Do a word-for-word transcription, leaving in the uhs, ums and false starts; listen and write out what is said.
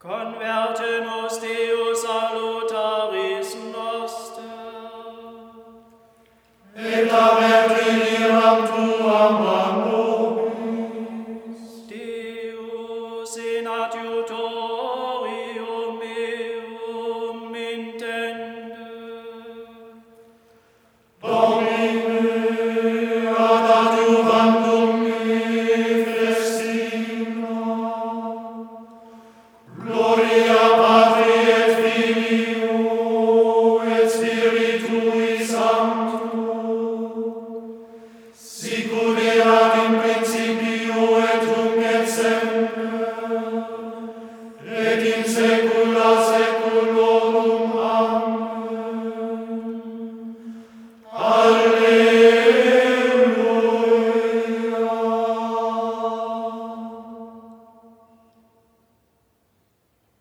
Converte nos Deus salutaris noster. Et averte liram tuam a nobis. Deus in adiutorium meum intende. Domine, ad adiuvandum me festina. Gloria Patri et Filio et Spiritui Sancto. Sic ut erat in principio et nunc et semper et in saecula